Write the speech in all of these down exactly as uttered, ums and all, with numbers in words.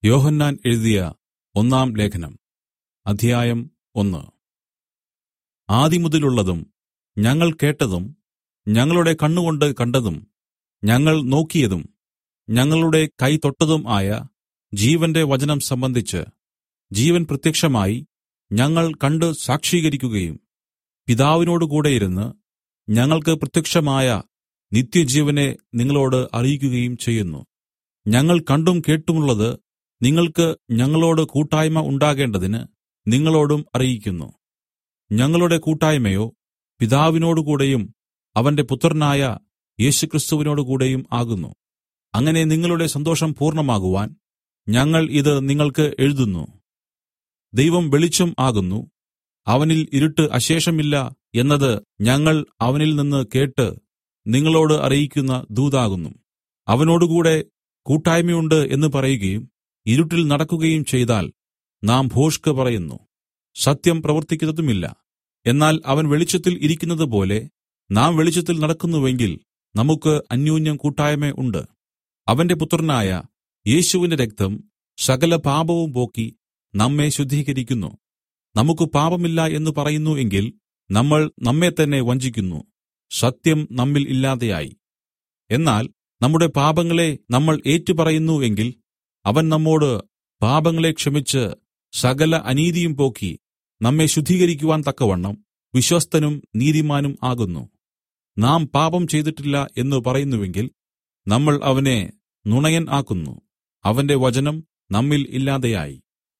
യോഹന്നാൻ എഴുതിയ ഒന്നാം ലേഖനം അധ്യായം ഒന്ന്. ആദിമുതലുള്ളതും ഞങ്ങൾ കേട്ടതും ഞങ്ങളുടെ കണ്ണുകൊണ്ട് കണ്ടതും ഞങ്ങൾ നോക്കിയതും ഞങ്ങളുടെ കൈ തൊട്ടതും ആയ ജീവന്റെ വചനം സംബന്ധിച്ച് ജീവൻ പ്രത്യക്ഷമായി ഞങ്ങൾ കണ്ട് സാക്ഷീകരിക്കുകയും പിതാവിനോടുകൂടെയിരുന്ന് ഞങ്ങൾക്ക് പ്രത്യക്ഷമായ നിത്യജീവനെ നിങ്ങളോട് അറിയിക്കുകയും ചെയ്യുന്നു. ഞങ്ങൾ കണ്ടും കേട്ടുമുള്ളത് നിങ്ങൾക്ക് ഞങ്ങളോട് കൂട്ടായ്മ ഉണ്ടാകേണ്ടതിന് നിങ്ങളോടും അറിയിക്കുന്നു. ഞങ്ങളുടെ കൂട്ടായ്മയോ പിതാവിനോടുകൂടെയും അവന്റെ പുത്രനായ യേശുക്രിസ്തുവിനോടുകൂടെയും ആകുന്നു. അങ്ങനെ നിങ്ങളുടെ സന്തോഷം പൂർണ്ണമാകുവാൻ ഞങ്ങൾ ഇത് നിങ്ങൾക്ക് എഴുതുന്നു. ദൈവം വെളിച്ചം ആകുന്നു, അവനിൽ ഇരുട്ട് അശേഷമില്ല എന്നത് ഞങ്ങൾ അവനിൽ നിന്ന് കേട്ട് നിങ്ങളോട് അറിയിക്കുന്ന ദൂതാകുന്നു. അവനോടുകൂടെ കൂട്ടായ്മയുണ്ട് എന്ന് പറയുകയും ഇരുട്ടിൽ നടക്കുകയും ചെയ്താൽ നാം ഭോഷ്ക് പറയുന്നു, സത്യം പ്രവർത്തിക്കുന്നതുമില്ല. എന്നാൽ അവൻ വെളിച്ചത്തിൽ ഇരിക്കുന്നതുപോലെ നാം വെളിച്ചത്തിൽ നടക്കുന്നുവെങ്കിൽ നമുക്ക് അന്യോന്യം കൂട്ടായ്മ ഉണ്ട്. അവന്റെ പുത്രനായ യേശുവിന്റെ രക്തം സകല പാപവും പോക്കി നമ്മെ ശുദ്ധീകരിക്കുന്നു. നമുക്ക് പാപമില്ല എന്ന് പറയുന്നു എങ്കിൽ നമ്മൾ നമ്മെത്തന്നെ വഞ്ചിക്കുന്നു, സത്യം നമ്മിൽ ഇല്ലാതെയായി. എന്നാൽ നമ്മുടെ പാപങ്ങളെ നമ്മൾ ഏറ്റുപറയുന്നു എങ്കിൽ അവൻ നമ്മോട് പാപങ്ങളെ ക്ഷമിച്ച് സകല അനീതിയും പോക്കി നമ്മെ ശുദ്ധീകരിക്കുവാൻ തക്കവണ്ണം വിശ്വസ്തനും നീതിമാനും ആകുന്നു. നാം പാപം ചെയ്തിട്ടില്ല എന്ന് പറയുന്നുവെങ്കിൽ നമ്മൾ അവനെ നുണയൻ ആക്കുന്നു, അവന്റെ വചനം നമ്മിൽ ഇല്ലാതെയായി.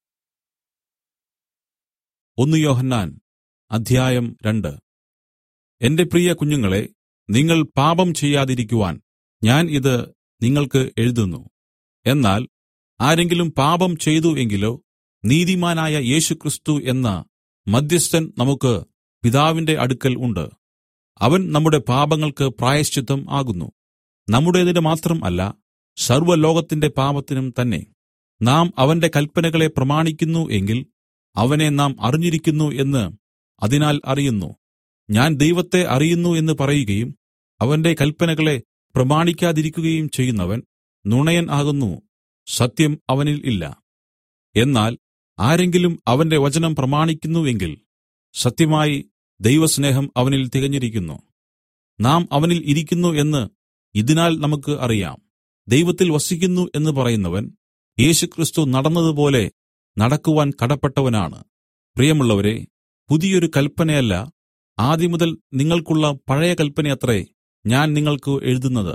ഒന്ന് യോഹന്നാൻ അധ്യായം രണ്ട്. എന്റെ പ്രിയ കുഞ്ഞുങ്ങളെ, നിങ്ങൾ പാപം ചെയ്യാതിരിക്കുവാൻ ഞാൻ ഇത് നിങ്ങൾക്ക് എഴുതുന്നു. എന്നാൽ ആരെങ്കിലും പാപം ചെയ്തു എങ്കിലോ നീതിമാനായ യേശുക്രിസ്തു എന്ന മദ്ധ്യസ്ഥൻ നമുക്ക് പിതാവിന്റെ അടുക്കൽ ഉണ്ട്. അവൻ നമ്മുടെ പാപങ്ങൾക്ക് പ്രായശ്ചിത്തം ആകുന്നു, നമ്മുടേതിന് മാത്രം അല്ല, സർവ്വലോകത്തിന്റെ പാപത്തിനും തന്നെ. നാം അവന്റെ കല്പനകളെ പ്രമാണിക്കുന്നു എങ്കിൽ അവനെ നാം അറിഞ്ഞിരിക്കുന്നു എന്ന് അതിനാൽ അറിയുന്നു. ഞാൻ ദൈവത്തെ അറിയുന്നു എന്ന് പറയുകയും അവന്റെ കല്പനകളെ പ്രമാണിക്കാതിരിക്കുകയും ചെയ്യുന്നവൻ നുണയൻ ആകുന്നു, സത്യം അവനിൽ ഇല്ല. എന്നാൽ ആരെങ്കിലും അവന്റെ വചനം പ്രമാണിക്കുന്നു എങ്കിൽ സത്യമായി ദൈവസ്നേഹം അവനിൽ തികഞ്ഞിരിക്കുന്നു. നാം അവനിൽ ഇരിക്കുന്നു എന്ന് ഇതിനാൽ നമുക്ക് അറിയാം. ദൈവത്തിൽ വസിക്കുന്നു എന്ന് പറയുന്നവൻ യേശുക്രിസ്തു നടന്നതുപോലെ നടക്കുവാൻ കടപ്പെട്ടവനാണ്. പ്രിയമുള്ളവരെ, പുതിയൊരു കൽപ്പനയല്ല, ആദിമുതൽ നിങ്ങൾക്കുള്ള പഴയ കൽപ്പനയത്രേ ഞാൻ നിങ്ങൾക്ക് എഴുതുന്നത്.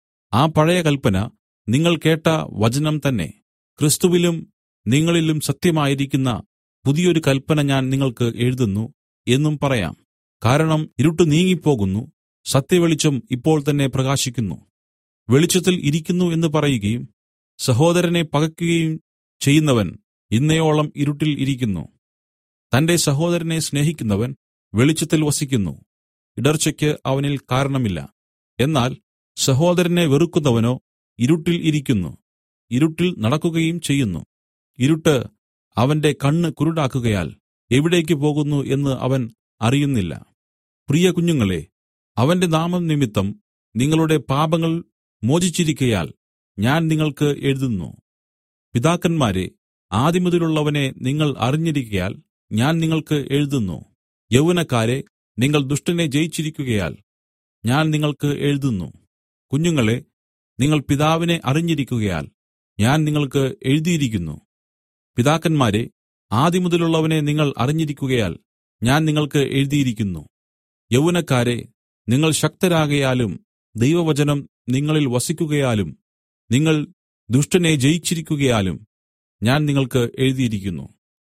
ആ പഴയ കൽപ്പന നിങ്ങൾ കേട്ട വചനം തന്നെ. ക്രിസ്തുവിലും നിങ്ങളിലും സത്യമായിരിക്കുന്ന പുതിയൊരു കൽപ്പന ഞാൻ നിങ്ങൾക്ക് എഴുതുന്നു എന്നും പറയാം. കാരണം ഇരുട്ട് നീങ്ങിപ്പോകുന്നു, സത്യവെളിച്ചം ഇപ്പോൾ തന്നെ പ്രകാശിക്കുന്നു. വെളിച്ചത്തിൽ ഇരിക്കുന്നു എന്ന് പറയുകയും സഹോദരനെ പകയ്ക്കുകയും ചെയ്യുന്നവൻ ഇന്നയോളം ഇരുട്ടിൽ ഇരിക്കുന്നു. തന്റെ സഹോദരനെ സ്നേഹിക്കുന്നവൻ വെളിച്ചത്തിൽ വസിക്കുന്നു, ഇടർച്ചയ്ക്ക് അവനിൽ കാരണമില്ല. എന്നാൽ സഹോദരനെ വെറുക്കുന്നവനോ ഇരുട്ടിൽ ഇരിക്കുന്നു, ഇരുട്ടിൽ നടക്കുകയും ചെയ്യുന്നു. ഇരുട്ട് അവന്റെ കണ്ണ് കുരുടാക്കുകയാൽ എവിടേക്ക് പോകുന്നു എന്ന് അവൻ അറിയുന്നില്ല. പ്രിയ കുഞ്ഞുങ്ങളെ, അവന്റെ നാമം നിമിത്തം നിങ്ങളുടെ പാപങ്ങൾ മോചിച്ചിരിക്കയാൽ ഞാൻ നിങ്ങൾക്ക് എഴുതുന്നു. പിതാക്കന്മാരെ, ആദിമുതലുള്ളവനെ നിങ്ങൾ അറിഞ്ഞിരിക്കയാൽ ഞാൻ നിങ്ങൾക്ക് എഴുതുന്നു. യൗവനക്കാരെ, നിങ്ങൾ ദുഷ്ടനെ ജയിച്ചിരിക്കുകയാൽ ഞാൻ നിങ്ങൾക്ക് എഴുതുന്നു. കുഞ്ഞുങ്ങളെ, നിങ്ങൾ പിതാവിനെ അറിഞ്ഞിരിക്കുകയാൽ ഞാൻ നിങ്ങൾക്ക് എഴുതിയിരിക്കുന്നു. പിതാക്കന്മാരെ, ആദിമുതലുള്ളവനെ നിങ്ങൾ അറിഞ്ഞിരിക്കുകയാൽ ഞാൻ നിങ്ങൾക്ക് എഴുതിയിരിക്കുന്നു. യൗവനക്കാരെ, നിങ്ങൾ ശക്തരാകയാലും ദൈവവചനം നിങ്ങളിൽ വസിക്കുകയാലും നിങ്ങൾ ദുഷ്ടനെ ജയിച്ചിരിക്കുകയാലും ഞാൻ നിങ്ങൾക്ക് എഴുതിയിരിക്കുന്നു.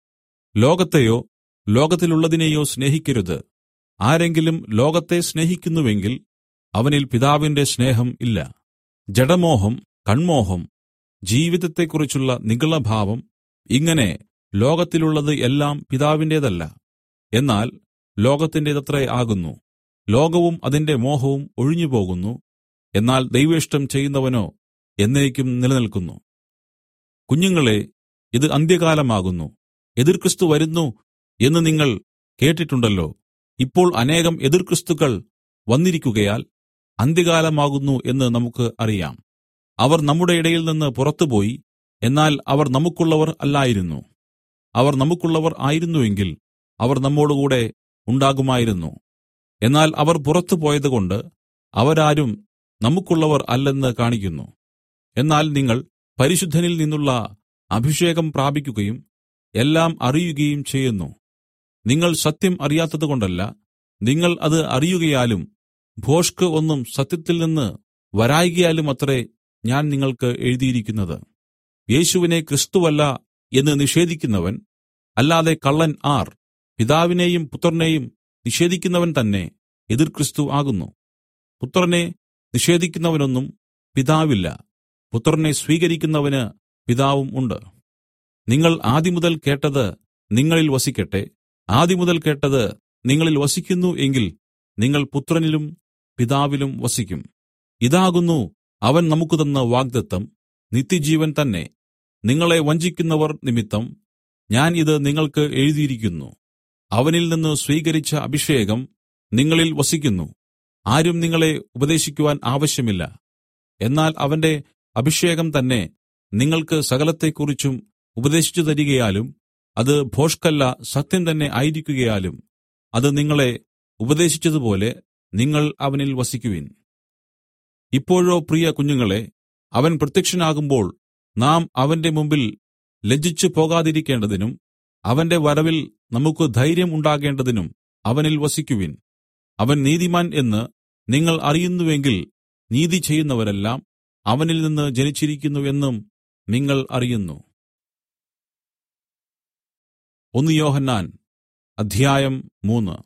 ലോകത്തെയോ ലോകത്തിലുള്ളതിനെയോ സ്നേഹിക്കരുത്. ആരെങ്കിലും ലോകത്തെ സ്നേഹിക്കുന്നുവെങ്കിൽ അവനിൽ പിതാവിന്റെ സ്നേഹം ഇല്ല. ജഡമോഹം, കൺമോഹം, ജീവിതത്തെക്കുറിച്ചുള്ള നിഗളഭാവം, ഇങ്ങനെ ലോകത്തിലുള്ളത് എല്ലാം പിതാവിന്റേതല്ല, എന്നാൽ ലോകത്തിന്റേതത്രേ ആകുന്നു. ലോകവും അതിന്റെ മോഹവും ഒഴിഞ്ഞുപോകുന്നു, എന്നാൽ ദൈവേഷ്ടം ചെയ്യുന്നവനോ എന്നേക്കും നിലനിൽക്കുന്നു. കുഞ്ഞുങ്ങളെ, ഇത് അന്ത്യകാലമാകുന്നു. എതിർക്രിസ്തു വരുന്നു എന്ന് നിങ്ങൾ കേട്ടിട്ടുണ്ടല്ലോ. ഇപ്പോൾ അനേകം എതിർക്രിസ്തുക്കൾ വന്നിരിക്കുകയാൽ അന്ത്യകാലമാകുന്നു എന്ന് നമുക്ക് അറിയാം. അവർ നമ്മുടെ ഇടയിൽ നിന്ന് പുറത്തുപോയി എന്നാൽ അവർ നമുക്കുള്ളവർ അല്ലായിരുന്നു. അവർ നമുക്കുള്ളവർ ആയിരുന്നു എങ്കിൽ അവർ നമ്മോടുകൂടെ ഉണ്ടാകുമായിരുന്നു. എന്നാൽ അവർ പുറത്തു പോയതുകൊണ്ട് അവരാരും നമുക്കുള്ളവർ അല്ലെന്ന് കാണിക്കുന്നു. എന്നാൽ നിങ്ങൾ പരിശുദ്ധനിൽ നിന്നുള്ള അഭിഷേകം പ്രാപിക്കുകയും എല്ലാം അറിയുകയും ചെയ്യുന്നു. നിങ്ങൾ സത്യം അറിയാത്തതുകൊണ്ടല്ല, നിങ്ങൾ അത് അറിയുകയാലും ഭോഷ്ക് ഒന്നും സത്യത്തിൽ നിന്ന് വരായ്കയാലുമത്രേ ഞാൻ നിങ്ങൾക്ക് എഴുതിയിരിക്കുന്നത്. യേശുവിനെ ക്രിസ്തുവല്ല എന്ന് നിഷേധിക്കുന്നവൻ അല്ലാതെ കള്ളൻ ആർ? പിതാവിനെയും പുത്രനെയും നിഷേധിക്കുന്നവൻ തന്നെ എതിർ ക്രിസ്തു ആകുന്നു. പുത്രനെ നിഷേധിക്കുന്നവനൊന്നും പിതാവില്ല, പുത്രനെ സ്വീകരിക്കുന്നവന് പിതാവും ഉണ്ട്. നിങ്ങൾ ആദിമുതൽ കേട്ടത് നിങ്ങളിൽ വസിക്കട്ടെ. ആദിമുതൽ കേട്ടത് നിങ്ങളിൽ വസിക്കുന്നു എങ്കിൽ നിങ്ങൾ പുത്രനിലും പിതാവിലും വസിക്കും. ഇതാകുന്നു അവൻ നമുക്ക് തന്ന വാഗ്ദത്തം, നിത്യജീവൻ തന്നെ. നിങ്ങളെ വഞ്ചിക്കുന്നവർ നിമിത്തം ഞാൻ ഇത് നിങ്ങൾക്ക് എഴുതിയിരിക്കുന്നു. അവനിൽ നിന്ന് സ്വീകരിച്ച അഭിഷേകം നിങ്ങളിൽ വസിക്കുന്നു. ആരും നിങ്ങളെ ഉപദേശിക്കുവാൻ ആവശ്യമില്ല. എന്നാൽ അവന്റെ അഭിഷേകം തന്നെ നിങ്ങൾക്ക് സകലത്തെക്കുറിച്ചും ഉപദേശിച്ചു തരികയാലും അത് ഭോഷ്കല്ല, സത്യം തന്നെ ആയിരിക്കുകയാലും അത് നിങ്ങളെ ഉപദേശിച്ചതുപോലെ നിങ്ങൾ അവനിൽ വസിക്കുവിൻ. ഇപ്പോഴോ പ്രിയ കുഞ്ഞുങ്ങളെ, അവൻ പ്രത്യക്ഷനാകുമ്പോൾ നാം അവന്റെ മുമ്പിൽ ലജ്ജിച്ചു പോകാതിരിക്കേണ്ടതിനും അവന്റെ വരവിൽ നമുക്ക് ധൈര്യം ഉണ്ടാകേണ്ടതിനും അവനിൽ വസിക്കുവിൻ. അവൻ നീതിമാൻ എന്ന് നിങ്ങൾ അറിയുന്നുവെങ്കിൽ നീതി ചെയ്യുന്നവരെല്ലാം അവനിൽ നിന്ന് ജനിച്ചിരിക്കുന്നു എന്നും നിങ്ങൾ അറിയുന്നു. ഒന്ന് യോഹന്നാൻ അധ്യായം മൂന്ന്.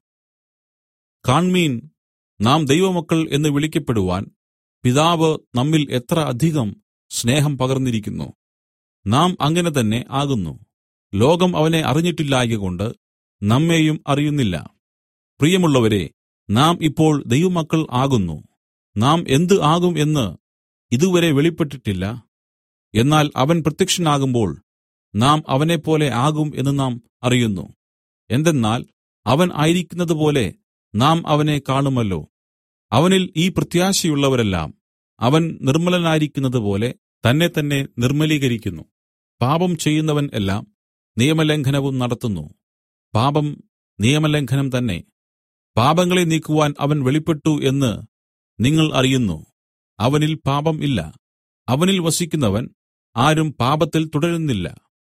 കാൺമീൻ, നാം ദൈവമക്കൾ എന്ന് വിളിക്കപ്പെടുവാൻ പിതാവ് നമ്മിൽ എത്ര അധികം സ്നേഹം പകർന്നിരിക്കുന്നു. നാം അങ്ങനെ തന്നെ ആകുന്നു. ലോകം അവനെ അറിഞ്ഞിട്ടില്ലായ്കകൊണ്ട് നമ്മെയും അറിയുന്നില്ല. പ്രിയമുള്ളവരെ, നാം ഇപ്പോൾ ദൈവമക്കൾ ആകുന്നു. നാം എന്ത് ആകും എന്ന് ഇതുവരെ വെളിപ്പെട്ടിട്ടില്ല. എന്നാൽ അവൻ പ്രത്യക്ഷനാകുമ്പോൾ നാം അവനെപ്പോലെ ആകും എന്ന് നാം അറിയുന്നു. എന്തെന്നാൽ അവൻ ആയിരിക്കുന്നതുപോലെ നാം അവനെ കാണുമല്ലോ. അവനിൽ ഈ പ്രത്യാശയുള്ളവരെല്ലാം അവൻ നിർമ്മലനായിരിക്കുന്നതുപോലെ തന്നെ തന്നെ നിർമ്മലീകരിക്കുന്നു. പാപം ചെയ്യുന്നവൻ എല്ലാം നിയമലംഘനവും നടത്തുന്നു. പാപം നിയമലംഘനം തന്നെ. പാപങ്ങളെ നീക്കുവാൻ അവൻ വെളിപ്പെട്ടു എന്ന് നിങ്ങൾ അറിയുന്നു. അവനിൽ പാപം ഇല്ല. അവനിൽ വസിക്കുന്നവൻ ആരും പാപത്തിൽ തുടരുന്നില്ല.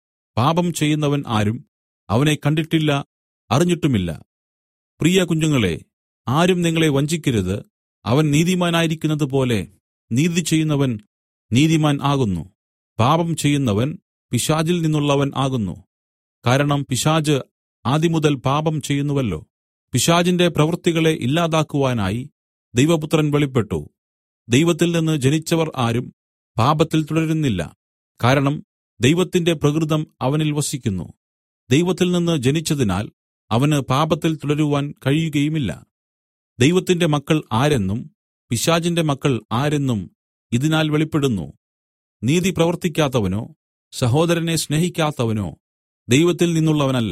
പാപം ചെയ്യുന്നവൻ ആരും അവനെ കണ്ടിട്ടില്ല, അറിഞ്ഞിട്ടുമില്ല. പ്രിയ കുഞ്ഞുങ്ങളെ, ആരും നിങ്ങളെ വഞ്ചിക്കരുത്. അവൻ നീതിമാനായിരിക്കുന്നതുപോലെ നീതി ചെയ്യുന്നവൻ നീതിമാൻ ആകുന്നു. പാപം ചെയ്യുന്നവൻ പിശാചിൽ നിന്നുള്ളവൻ ആകുന്നു. കാരണം പിശാച് ആദിമുതൽ പാപം ചെയ്യുന്നുവല്ലോ. പിശാചിന്റെ പ്രവൃത്തികളെ ഇല്ലാതാക്കുവാനായി ദൈവപുത്രൻ വെളിപ്പെട്ടു. ദൈവത്തിൽ നിന്ന് ജനിച്ചവർ ആരും പാപത്തിൽ തുടരുന്നില്ല. കാരണം ദൈവത്തിന്റെ പ്രകൃതം അവനിൽ വസിക്കുന്നു. ദൈവത്തിൽ നിന്ന് ജനിച്ചതിനാൽ അവന് പാപത്തിൽ തുടരുവാൻ കഴിയുകയുമില്ല. ദൈവത്തിന്റെ മക്കൾ ആരെന്നും പിശാചിന്റെ മക്കൾ ആരെന്നും ഇതിനാൽ വെളിപ്പെടുന്നു. നീതി പ്രവർത്തിക്കാത്തവനോ സഹോദരനെ സ്നേഹിക്കാത്തവനോ ദൈവത്തിൽ നിന്നുള്ളവനല്ല.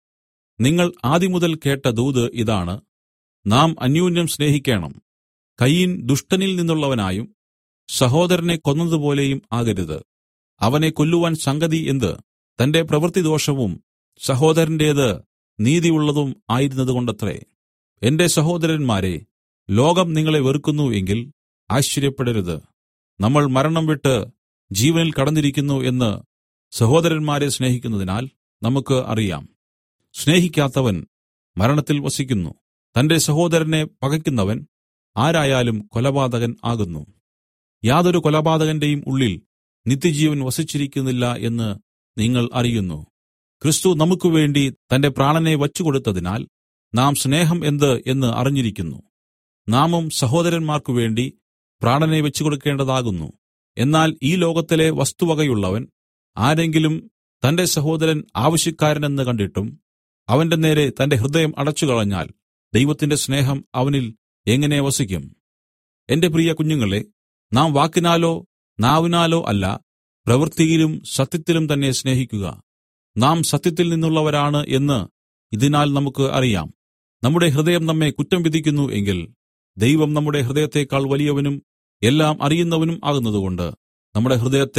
നിങ്ങൾ ആദിമുതൽ കേട്ട ദൂത് ഇതാണ്: നാം അന്യോന്യം സ്നേഹിക്കേണം. കയീൻ ദുഷ്ടനിൽ നിന്നുള്ളവനായും സഹോദരനെ കൊന്നതുപോലെയും ആകരുത്. അവനെ കൊല്ലുവാൻ സംഗതി എന്ത്? തന്റെ പ്രവൃത്തിദോഷവും സഹോദരന്റേത് നീതിയുള്ളതും ആയിരുന്നതുകൊണ്ടത്രേ. എന്റെ സഹോദരന്മാരെ, ലോകം നിങ്ങളെ വെറുക്കുന്നു എങ്കിൽ ആശ്ചര്യപ്പെടരുത്. നമ്മൾ മരണം വിട്ട് ജീവനിൽ കടന്നിരിക്കുന്നു എന്ന് സഹോദരന്മാരെ സ്നേഹിക്കുന്നതിനാൽ നമുക്ക് അറിയാം. സ്നേഹിക്കാത്തവൻ മരണത്തിൽ വസിക്കുന്നു. തന്റെ സഹോദരനെ പകയ്ക്കുന്നവൻ ആരായാലും കൊലപാതകൻ ആകുന്നു. യാതൊരു കൊലപാതകന്റെയും ഉള്ളിൽ നിത്യജീവൻ വസിച്ചിരിക്കുന്നില്ല എന്ന് നിങ്ങൾ അറിയുന്നു. ക്രിസ്തു നമുക്ക് വേണ്ടി തന്റെ പ്രാണനെ വച്ചുകൊടുത്തതിനാൽ നാം സ്നേഹം എന്ത് എന്ന് അറിഞ്ഞിരിക്കുന്നു. നാമും സഹോദരന്മാർക്കു വേണ്ടി പ്രാണനെ വെച്ചുകൊടുക്കേണ്ടതാകുന്നു. എന്നാൽ ഈ ലോകത്തിലെ വസ്തുവകയുള്ളവൻ ആരെങ്കിലും തന്റെ സഹോദരൻ ആവശ്യക്കാരനെന്ന് കണ്ടിട്ടും അവന്റെ നേരെ തന്റെ ഹൃദയം അടച്ചുകളഞ്ഞാൽ ദൈവത്തിന്റെ സ്നേഹം അവനിൽ എങ്ങനെ വസിക്കും? എന്റെ പ്രിയ കുഞ്ഞുങ്ങളെ, നാം വാക്കിനാലോ നാവിനാലോ അല്ല, പ്രവൃത്തിയിലും സത്യത്തിലും തന്നെ സ്നേഹിക്കുക. നാം സത്യത്തിൽ നിന്നുള്ളവരാണ് എന്ന് ഇതിനാൽ നമുക്ക് അറിയാം. നമ്മുടെ ഹൃദയം നമ്മെ കുറ്റം വിധിക്കുന്നു എങ്കിൽ ദൈവം നമ്മുടെ ഹൃദയത്തെക്കാൾ വലിയവനും എല്ലാം അറിയുന്നവനും ആകുന്നതുകൊണ്ട് നമ്മുടെ ഹൃദയത്തെ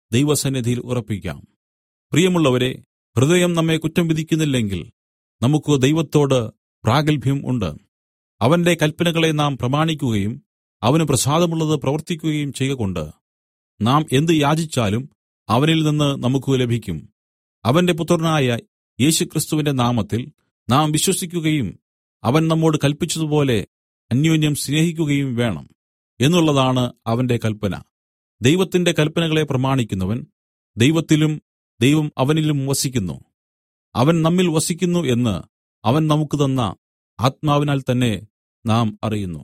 ദൈവസന്നിധിയിൽ ഉറപ്പിക്കാം. പ്രിയമുള്ളവരെ, ഹൃദയം നമ്മെ കുറ്റം വിധിക്കുന്നില്ലെങ്കിൽ നമുക്ക് ദൈവത്തോട് പ്രാഗൽഭ്യം ഉണ്ട്. അവന്റെ കല്പനകളെ നാം പ്രമാണിക്കുകയും അവന് പ്രസാദമുള്ളത് പ്രവർത്തിക്കുകയും ചെയ്കകൊണ്ട് നാം എന്ത് യാചിച്ചാലും അവനിൽ നിന്ന് നമുക്ക് ലഭിക്കും. അവന്റെ പുത്രനായ യേശുക്രിസ്തുവിന്റെ നാമത്തിൽ നാം വിശ്വസിക്കുകയും അവൻ നമ്മോട് കല്പിച്ചതുപോലെ അന്യോന്യം സ്നേഹിക്കുകയും വേണം എന്നുള്ളതാണ് അവന്റെ കല്പന. ദൈവത്തിന്റെ കല്പനകളെ പ്രമാണിക്കുന്നവൻ ദൈവത്തിലും ദൈവം അവനിലും വസിക്കുന്നു. അവൻ നമ്മിൽ വസിക്കുന്നു എന്ന് അവൻ നമുക്ക് തന്ന ആത്മാവിനാൽ തന്നെ നാം അറിയുന്നു.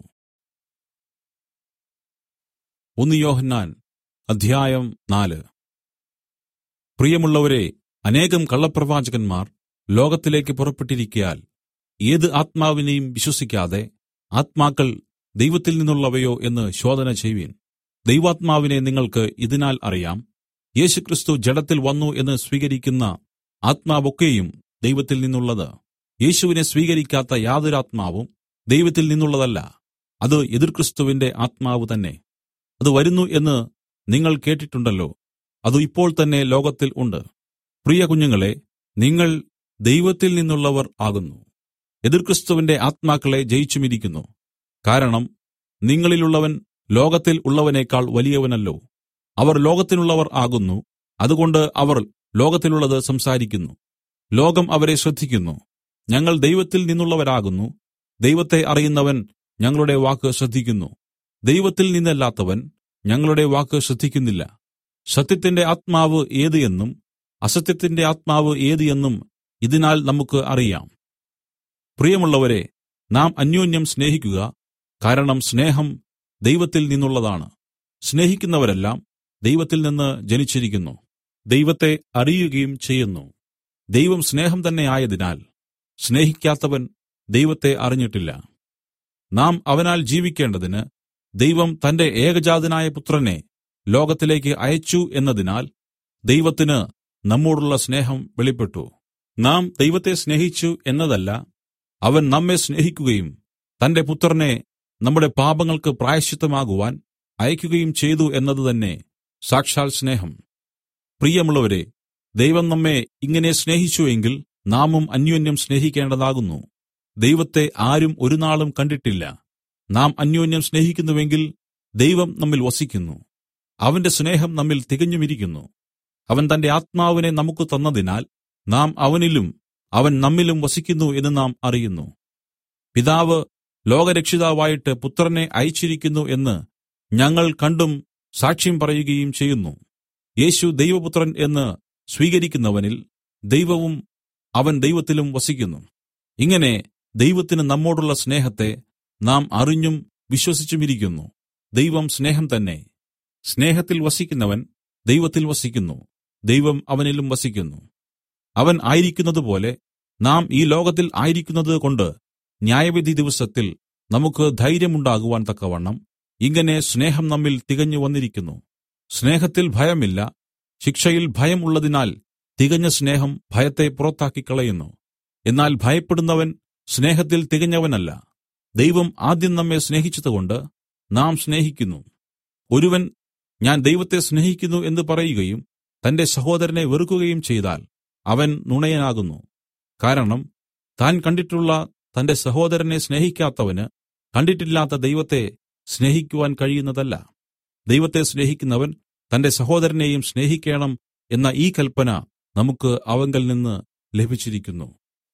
ഒന്ന് യോഹന്നാൻ അധ്യായം നാല്. പ്രിയമുള്ളവരെ, അനേകം കള്ളപ്രവാചകന്മാർ ലോകത്തിലേക്ക് പുറപ്പെട്ടിരിക്കയാൽ ഏത് ആത്മാവിനെയും വിശ്വസിക്കാതെ ആത്മാക്കൾ ദൈവത്തിൽ നിന്നുള്ളവയോ എന്ന് ശോധന ചെയ്വീൻ. ദൈവാത്മാവിനെ നിങ്ങൾക്ക് ഇതിനാൽ അറിയാം: യേശുക്രിസ്തു ജഡത്തിൽ വന്നു എന്ന് സ്വീകരിക്കുന്ന ആത്മാവൊക്കെയും ദൈവത്തിൽ നിന്നുള്ളത്. യേശുവിനെ സ്വീകരിക്കാത്ത യാതൊരാത്മാവും ദൈവത്തിൽ നിന്നുള്ളതല്ല. അത് എതിർ ക്രിസ്തുവിന്റെ ആത്മാവ് തന്നെ. അത് വരുന്നു എന്ന് നിങ്ങൾ കേട്ടിട്ടുണ്ടല്ലോ. അത് ഇപ്പോൾ തന്നെ ലോകത്തിൽ ഉണ്ട്. പ്രിയ കുഞ്ഞുങ്ങളെ, നിങ്ങൾ ദൈവത്തിൽ നിന്നുള്ളവർ ആകുന്നു. എതിർ ക്രിസ്തുവിന്റെ ആത്മാക്കളെ ജയിച്ചുമിരിക്കുന്നു. കാരണം നിങ്ങളിലുള്ളവൻ ലോകത്തിൽ ഉള്ളവനേക്കാൾ വലിയവനല്ലോ. അവർ ലോകത്തിനുള്ളവർ ആകുന്നു, അതുകൊണ്ട് അവർ ലോകത്തിലുള്ളത് സംസാരിക്കുന്നു. ലോകം അവരെ ശ്രദ്ധിക്കുന്നു. ഞങ്ങൾ ദൈവത്തിൽ നിന്നുള്ളവരാകുന്നു. ദൈവത്തെ അറിയുന്നവൻ ഞങ്ങളുടെ വാക്ക് ശ്രദ്ധിക്കുന്നു. ദൈവത്തിൽ നിന്നല്ലാത്തവൻ ഞങ്ങളുടെ വാക്ക് ശ്രദ്ധിക്കുന്നില്ല. സത്യത്തിന്റെ ആത്മാവ് ഏത് എന്നും അസത്യത്തിന്റെ ആത്മാവ് ഏത് എന്നും ഇതിനാൽ നമുക്ക് അറിയാം. പ്രിയമുള്ളവരെ, നാം അന്യോന്യം സ്നേഹിക്കുക. കാരണം സ്നേഹം ദൈവത്തിൽ നിന്നുള്ളതാണ്. സ്നേഹിക്കുന്നവരെല്ലാം ദൈവത്തിൽ നിന്ന് ജനിച്ചിരിക്കുന്നു, ദൈവത്തെ അറിയുകയും ചെയ്യുന്നു. ദൈവം സ്നേഹം തന്നെ ആയതിനാൽ സ്നേഹിക്കാത്തവൻ ദൈവത്തെ അറിഞ്ഞിട്ടില്ല. നാം അവനാൽ ജീവിക്കേണ്ടതിന് ദൈവം തന്റെ ഏകജാതനായ പുത്രനെ ലോകത്തിലേക്ക് അയച്ചു എന്നതിനാൽ ദൈവത്തിന് നമ്മോടുള്ള സ്നേഹം വെളിപ്പെട്ടു. നാം ദൈവത്തെ സ്നേഹിച്ചു എന്നതല്ല, അവൻ നമ്മെ സ്നേഹിക്കുകയും തന്റെ പുത്രനെ നമ്മുടെ പാപങ്ങൾക്ക് പ്രായശ്ചിത്തമാകുവാൻ അയക്കുകയും ചെയ്തു എന്നത് തന്നെ സാക്ഷാൽ സ്നേഹം. പ്രിയമുള്ളവരെ, ദൈവം നമ്മെ ഇങ്ങനെ സ്നേഹിച്ചു എങ്കിൽ നാമും അന്യോന്യം സ്നേഹിക്കേണ്ടതാകുന്നു. ദൈവത്തെ ആരും ഒരുനാളും കണ്ടിട്ടില്ല. നാം അന്യോന്യം സ്നേഹിക്കുന്നുവെങ്കിൽ ദൈവം നമ്മിൽ വസിക്കുന്നു, അവന്റെ സ്നേഹം നമ്മിൽ തികഞ്ഞുമിരിക്കുന്നു. അവൻ തന്റെ ആത്മാവിനെ നമുക്ക് തന്നതിനാൽ നാം അവനിലും അവൻ നമ്മിലും വസിക്കുന്നു എന്ന് നാം അറിയുന്നു. പിതാവ് ലോകരക്ഷിതാവായിട്ട് പുത്രനെ അയച്ചിരിക്കുന്നു എന്ന് ഞങ്ങൾ കണ്ടും സാക്ഷ്യം പറയുകയും ചെയ്യുന്നു. യേശു ദൈവപുത്രൻ എന്ന് സ്വീകരിക്കുന്നവനിൽ ദൈവവും അവൻ ദൈവത്തിലും വസിക്കുന്നു. ഇങ്ങനെ ദൈവത്തിന് നമ്മോടുള്ള സ്നേഹത്തെ നാം അറിഞ്ഞും വിശ്വസിച്ചുമിരിക്കുന്നു. ദൈവം സ്നേഹം തന്നെ. സ്നേഹത്തിൽ വസിക്കുന്നവൻ ദൈവത്തിൽ വസിക്കുന്നു, ദൈവം അവനിലും വസിക്കുന്നു. അവൻ ആയിരിക്കുന്നതുപോലെ നാം ഈ ലോകത്തിൽ ആയിരിക്കുന്നത് കൊണ്ട് ന്യായവിധി ദിവസത്തിൽ നമുക്ക് ധൈര്യമുണ്ടാകുവാൻ തക്കവണ്ണം ഇങ്ങനെ സ്നേഹം നമ്മിൽ തികഞ്ഞു വന്നിരിക്കുന്നു. സ്നേഹത്തിൽ ഭയമില്ല, ശിക്ഷയിൽ ഭയം ഉള്ളതിനാൽ തികഞ്ഞ സ്നേഹം ഭയത്തെ പുറത്താക്കിക്കളയുന്നു. എന്നാൽ ഭയപ്പെടുന്നവൻ സ്നേഹത്തിൽ തികഞ്ഞവനല്ല. ദൈവം ആദ്യം നമ്മെ സ്നേഹിച്ചതുകൊണ്ട് നാം സ്നേഹിക്കുന്നു. ഒരുവൻ ഞാൻ ദൈവത്തെ സ്നേഹിക്കുന്നു എന്ന് പറയുകയും തന്റെ സഹോദരനെ വെറുക്കുകയും ചെയ്താൽ അവൻ നുണയനാകുന്നു. കാരണം താൻ കണ്ടിട്ടുള്ള തന്റെ സഹോദരനെ സ്നേഹിക്കാത്തവന് കണ്ടിട്ടില്ലാത്ത ദൈവത്തെ സ്നേഹിക്കുവാൻ കഴിയുന്നതല്ല. ദൈവത്തെ സ്നേഹിക്കുന്നവൻ തന്റെ സഹോദരനെയും സ്നേഹിക്കണം എന്ന ഈ കല്പന നമുക്ക് അവങ്കൽ നിന്ന് ലഭിച്ചിരിക്കുന്നു.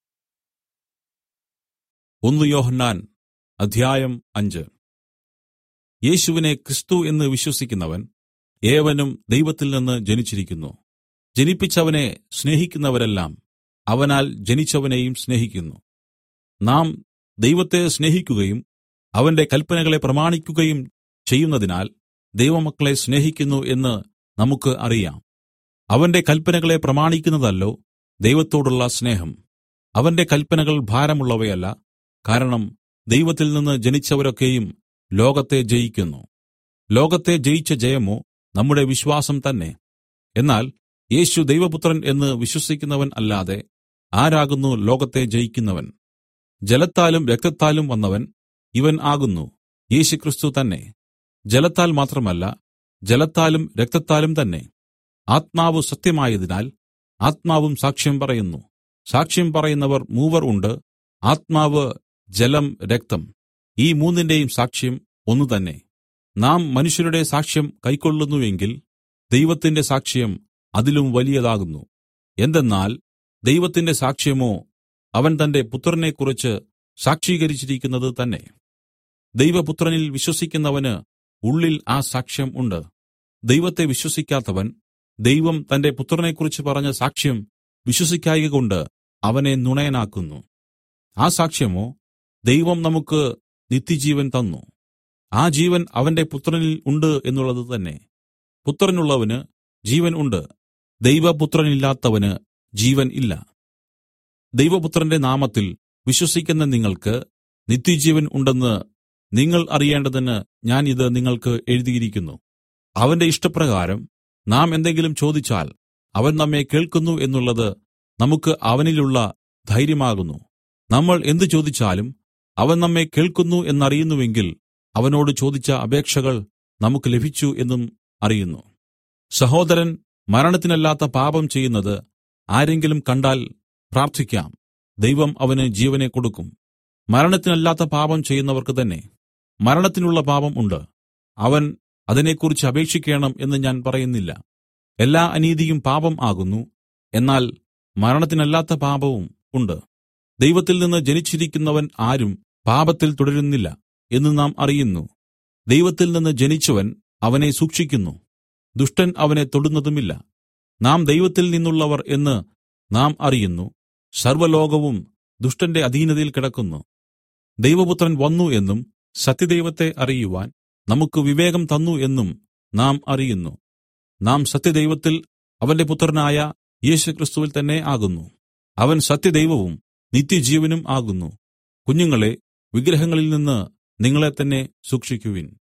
ഒന്ന് യോഹന്നാൻ അധ്യായം അഞ്ച്. യേശുവിനെ ക്രിസ്തു എന്ന് വിശ്വസിക്കുന്നവൻ ഏവനും ദൈവത്തിൽ നിന്ന് ജനിച്ചിരിക്കുന്നു. ജനിപ്പിച്ചവനെ സ്നേഹിക്കുന്നവരെല്ലാം അവനാൽ ജനിച്ചവനെയും സ്നേഹിക്കുന്നു. നാം ദൈവത്തെ സ്നേഹിക്കുകയും അവന്റെ കല്പനകളെ പ്രമാണിക്കുകയും ചെയ്യുന്നതിനാൽ ദൈവമക്കളെ സ്നേഹിക്കുന്നു എന്ന് നമുക്ക് അറിയാം. അവന്റെ കല്പനകളെ പ്രമാണിക്കുന്നതല്ലോ ദൈവത്തോടുള്ള സ്നേഹം. അവന്റെ കല്പനകൾ ഭാരമുള്ളവയല്ല, കാരണം ദൈവത്തിൽ നിന്ന് ജനിച്ചവരൊക്കെയും ലോകത്തെ ജയിക്കുന്നു. ലോകത്തെ ജയിച്ച ജയമോ നമ്മുടെ വിശ്വാസം തന്നെ. എന്നാൽ യേശു ദൈവപുത്രൻ എന്ന് വിശ്വസിക്കുന്നവൻ അല്ലാതെ ആരാകുന്നു ലോകത്തെ ജയിക്കുന്നവൻ? ജലത്താലും രക്തത്താലും വന്നവൻ ഇവൻ ആകുന്നു, യേശുക്രിസ്തു തന്നെ. ജലത്താൽ മാത്രമല്ല, ജലത്താലും രക്തത്താലും തന്നെ. ആത്മാവ് സത്യമായതിനാൽ ആത്മാവും സാക്ഷ്യം പറയുന്നു. സാക്ഷ്യം പറയുന്നവർ മൂവർ ഉണ്ട്: ആത്മാവ്, ജലം, രക്തം. ഈ മൂന്നിന്റെയും സാക്ഷ്യം ഒന്ന് തന്നെ. നാം മനുഷ്യരുടെ സാക്ഷ്യം കൈക്കൊള്ളുന്നുവെങ്കിൽ ദൈവത്തിന്റെ സാക്ഷ്യം അതിലും വലിയതാകുന്നു. എന്തെന്നാൽ ദൈവത്തിന്റെ സാക്ഷ്യമോ അവൻ തന്റെ പുത്രനെക്കുറിച്ച് സാക്ഷീകരിച്ചിരിക്കുന്നത് തന്നെ. ദൈവപുത്രനിൽ വിശ്വസിക്കുന്നവന് ഉള്ളിൽ ആ സാക്ഷ്യം ഉണ്ട്. ദൈവത്തെ വിശ്വസിക്കാത്തവൻ ദൈവം തന്റെ പുത്രനെക്കുറിച്ച് പറഞ്ഞ സാക്ഷ്യം വിശ്വസിക്കായ്കകൊണ്ട് അവനെ നുണയനാക്കുന്നു. ആ സാക്ഷ്യമോ ദൈവം നമുക്ക് നിത്യജീവൻ തന്നു. ആ ജീവൻ അവന്റെ പുത്രനിൽ ഉണ്ട് എന്നുള്ളത് തന്നെ. പുത്രനുള്ളവന് ജീവൻ ഉണ്ട്, ദൈവപുത്രനില്ലാത്തവന് ജീവൻ ഇല്ല. ദൈവപുത്രന്റെ നാമത്തിൽ വിശ്വസിക്കുന്ന നിങ്ങൾക്ക് നിത്യജീവൻ ഉണ്ടെന്ന് നിങ്ങൾ അറിയേണ്ടതിന് ഞാൻ ഇത് നിങ്ങൾക്ക് എഴുതിയിരിക്കുന്നു. അവന്റെ ഇഷ്ടപ്രകാരം നാം എന്തെങ്കിലും ചോദിച്ചാൽ അവൻ നമ്മെ കേൾക്കുന്നു എന്നുള്ളത് നമുക്ക് അവനിലുള്ള ധൈര്യമാകുന്നു. നമ്മൾ എന്ത് ചോദിച്ചാലും അവൻ നമ്മെ കേൾക്കുന്നു എന്നറിയുന്നുവെങ്കിൽ അവനോട് ചോദിച്ച അപേക്ഷകൾ നമുക്ക് ലഭിച്ചു എന്നും അറിയുന്നു. സഹോദരൻ മരണത്തിനല്ലാത്ത പാപം ചെയ്യുന്നത് ആരെങ്കിലും കണ്ടാൽ പ്രാർത്ഥിക്കാം, ദൈവം അവന് ജീവനെ കൊടുക്കും. മരണത്തിനല്ലാത്ത പാപം ചെയ്യുന്നവർക്ക് തന്നെ മരണത്തിനുള്ള പാപം ഉണ്ട്. അവൻ അതിനെക്കുറിച്ച് അപേക്ഷിക്കേണം എന്ന് ഞാൻ പറയുന്നില്ല. എല്ലാ അനീതിയും പാപം ആകുന്നു. എന്നാൽ മരണത്തിനല്ലാത്ത പാപവും ഉണ്ട്. ദൈവത്തിൽ നിന്ന് ജനിച്ചിരിക്കുന്നവൻ ആരും പാപത്തിൽ തുടരുന്നില്ല എന്ന് നാം അറിയുന്നു. ദൈവത്തിൽ നിന്ന് ജനിച്ചവൻ അവനെ സൂക്ഷിക്കുന്നു, ദുഷ്ടൻ അവനെ തൊടുന്നതുമില്ല. നാം ദൈവത്തിൽ നിന്നുള്ളവർ എന്ന് നാം അറിയുന്നു. സർവ്വലോകവും ദുഷ്ടന്റെ അധീനതയിൽ കിടക്കുന്നു. ദൈവപുത്രൻ വന്നു എന്നും സത്യദൈവത്തെ അറിയുവാൻ നമുക്ക് വിവേകം തന്നു എന്നും നാം അറിയുന്നു. നാം സത്യദൈവത്തിൽ അവന്റെ പുത്രനായ യേശുക്രിസ്തുവിൽ തന്നെ ആകുന്നു. അവൻ സത്യദൈവവും നിത്യജീവനും ആകുന്നു. കുഞ്ഞുങ്ങളെ, വിഗ്രഹങ്ങളിൽ നിന്ന് നിങ്ങളെ തന്നെ സൂക്ഷിക്കുവിൻ.